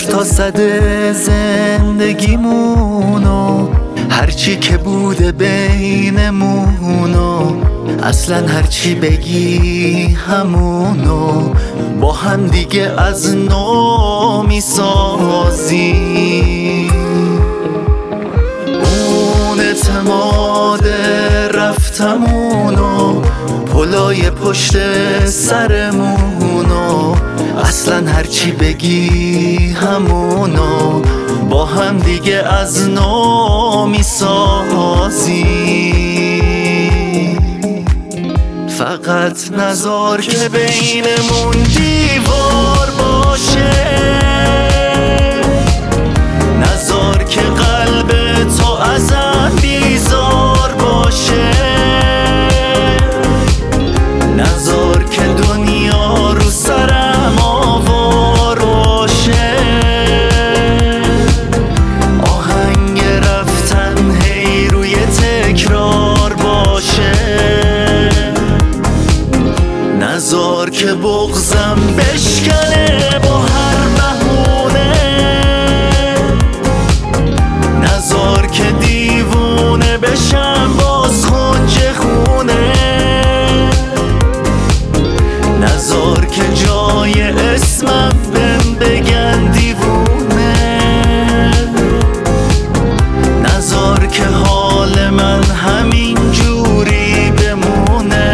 تا صد زندگیمونو، هرچی که بوده بینمونو، اصلا هرچی بگی همونو با هم دیگه از نو میسازیم. اون اعتماد رفتمونو، پلای پشت سرمونو، اصلا هرچی بگی همونو با هم دیگه از نو میسازیم. فقط نذار که بینمون دیوار باشه، نذار که قلب تو ازم بیزار باشه، نذار که دنیا رو سرم آوار باشه، آهنگ رفتن هی روی تکرار باشه، نذار که بغضم بشکنه با هر بهونه، نذار که دیوونه بشم باز خنج خونه، نذار که جای اسمم بگن دیوونه، نذار که حال من همین جوری بمونه.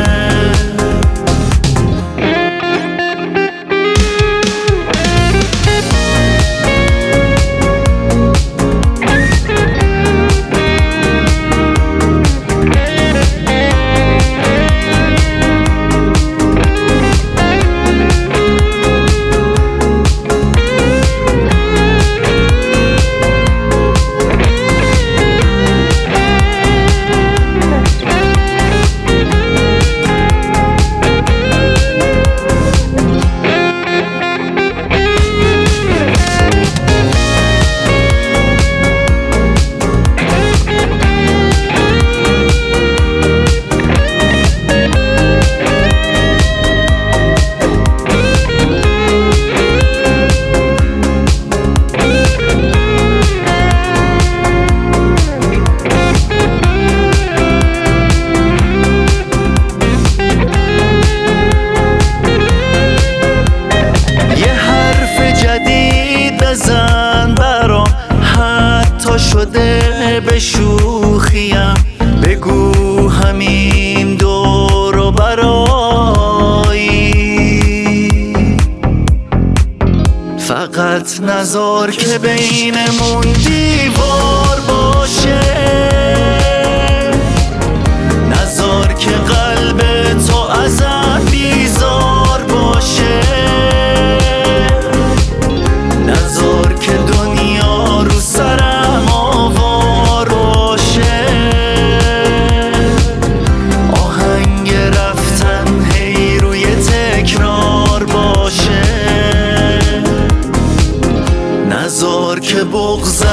بزن برام حتی شده به شوخیم، بگو همین دور و برایی. فقط نذار که بینمون دیوار باشه، نذار که قلب تو ازم بیزار باشه، نذار که دنیا رو سرم آوار باشه، آهنگ رفتن هی روی تکرار باشه، نذار که بغضم